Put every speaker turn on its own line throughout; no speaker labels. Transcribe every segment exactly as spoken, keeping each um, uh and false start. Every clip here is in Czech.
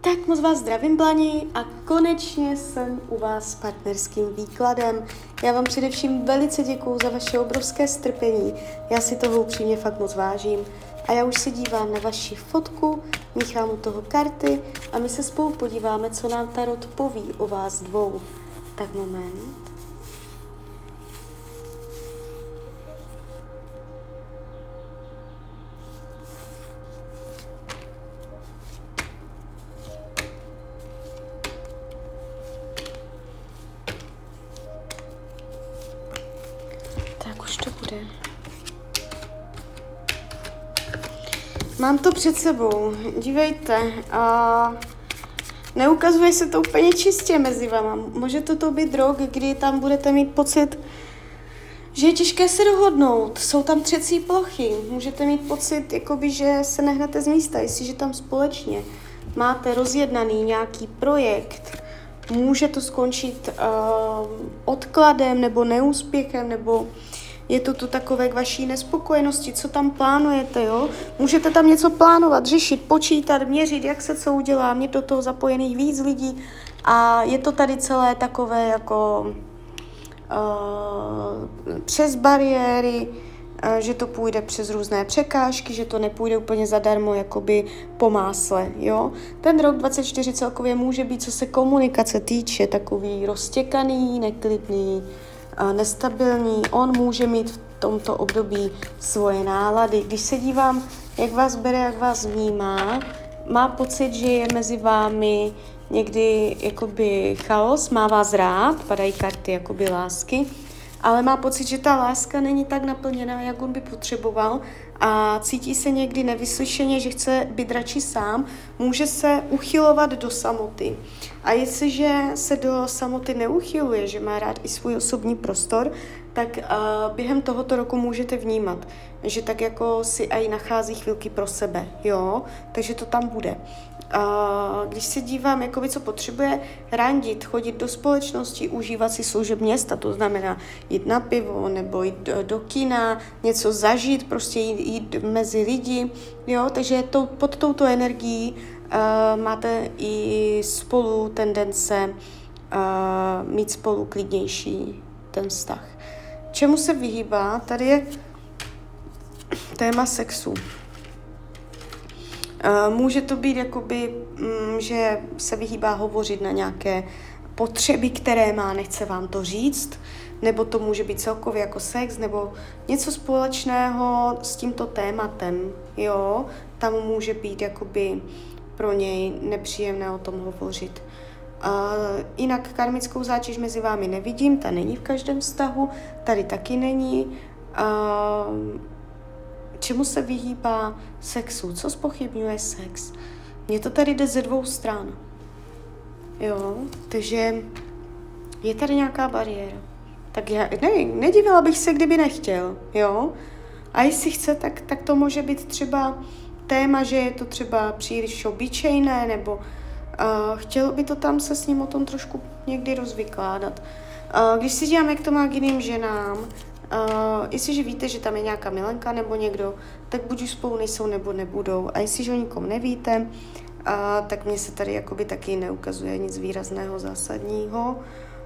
Tak moc vás zdravím, Blani, a konečně jsem u vás s partnerským výkladem. Já vám především velice děkuju za vaše obrovské strpení. Já si toho upřímně fakt moc vážím. A já už se dívám na vaši fotku, míchám u toho karty a my se spolu podíváme, co nám tarot poví o vás dvou. Tak moment. Tak už to bude. Mám to před sebou, dívejte, a neukazuje se to úplně čistě mezi vama. Může to to být rok, kdy tam budete mít pocit, že je těžké se dohodnout. Jsou tam třecí plochy, můžete mít pocit, jakoby, že se nehnete z místa, jestliže tam společně máte rozjednaný nějaký projekt. Může to skončit uh, odkladem nebo neúspěchem, nebo je to tu takové k vaší nespokojenosti, co tam plánujete, jo? Můžete tam něco plánovat, řešit, počítat, měřit, jak se co udělá, mít do toho zapojených víc lidí a je to tady celé takové jako uh, přes bariéry, uh, že to půjde přes různé překážky, že to nepůjde úplně zadarmo, jakoby po másle, jo? Ten rok dvacet čtyři celkově může být, co se komunikace týče, takový roztěkaný, neklidný, nestabilní. On může mít v tomto období svoje nálady. Když se dívám, jak vás bere, jak vás vnímá, má pocit, že je mezi vámi někdy jakoby chaos, má vás rád, padají karty jakoby lásky, ale má pocit, že ta láska není tak naplněná, jak on by potřeboval a cítí se někdy nevyslyšeně, že chce být radši sám, může se uchylovat do samoty. A jestliže se do samoty neuchyluje, že má rád i svůj osobní prostor, tak uh, během tohoto roku můžete vnímat, že tak jako si aj nachází chvilky pro sebe, jo, takže to tam bude. Uh, když se dívám, jakoby, co potřebuje, randit, chodit do společnosti, užívat si služeb města, to znamená jít na pivo nebo jít do, do kina, něco zažít, prostě jít, jít mezi lidi, jo, takže to, pod touto energií uh, máte i spolu tendence uh, mít spolu klidnější ten vztah. Čemu se vyhýbá? Tady je téma sexu. Může to být jakoby, že se vyhýbá hovořit na nějaké potřeby, které má, nechce vám to říct, nebo to může být celkově jako sex, nebo něco společného s tímto tématem, jo, tam může být jakoby pro něj nepříjemné o tom hovořit. Uh, jinak karmickou zátěž mezi vámi nevidím, ta není v každém vztahu, tady taky není. Uh, Čemu se vyhýbá? Sexu. Co zpochybňuje sex? Mně to tady jde ze dvou stran. Jo, takže je tady nějaká bariéra. Tak já nevím, nedivila bych se, kdyby nechtěl, jo. A jestli chce, tak, tak to může být třeba téma, že je to třeba příliš obyčejné, nebo uh, chtělo by to tam se s ním o tom trošku někdy rozvykládat. Uh, když si dívám, jak to má k jiným ženám, Uh, jestliže víte, že tam je nějaká milenka nebo někdo, tak buď už spolu nejsou nebo nebudou. A jestliže o nikom nevíte, uh, tak mně se tady jakoby taky neukazuje nic výrazného, zásadního.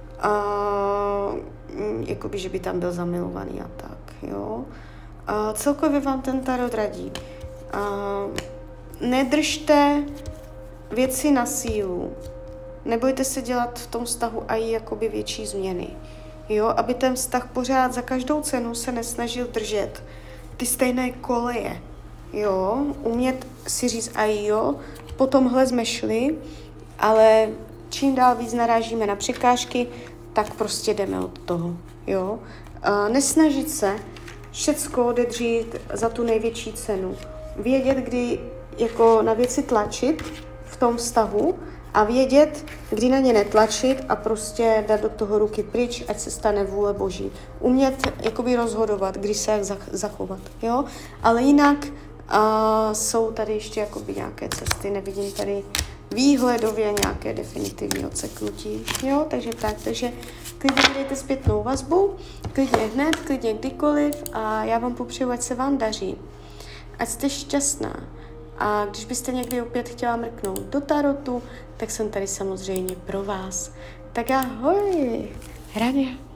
Uh, jakoby, že by tam byl zamilovaný a tak, jo. Uh, celkově vám ten tarot radí. Uh, nedržte věci na sílu. Nebojte se dělat v tom vztahu i jakoby větší změny. Jo, aby ten vztah pořád za každou cenu se nesnažil držet ty stejné koleje, jo, umět si říct a jo, po tomhle jsme šli, ale čím dál víc narážíme na překážky, tak prostě jdeme od toho, jo. A nesnažit se všecko odedřít za tu největší cenu. Vědět, kdy jako na věci tlačit v tom vztahu, a vědět, kdy na ně netlačit a prostě dát do toho ruky pryč, ať se stane vůle Boží. Umět jakoby rozhodovat, kdy se jak zachovat, jo? Ale jinak uh, jsou tady ještě jakoby nějaké cesty, nevidím tady výhledově nějaké definitivní odseknutí, jo? Takže tak, takže klidně dejte zpětnou vazbu, klidně hned, klidně kdykoliv a já vám popřeju, ať se vám daří, ať jste šťastná. A když byste někdy opět chtěla mrknout do tarotu, tak jsem tady samozřejmě pro vás. Tak ahoj, Hrania.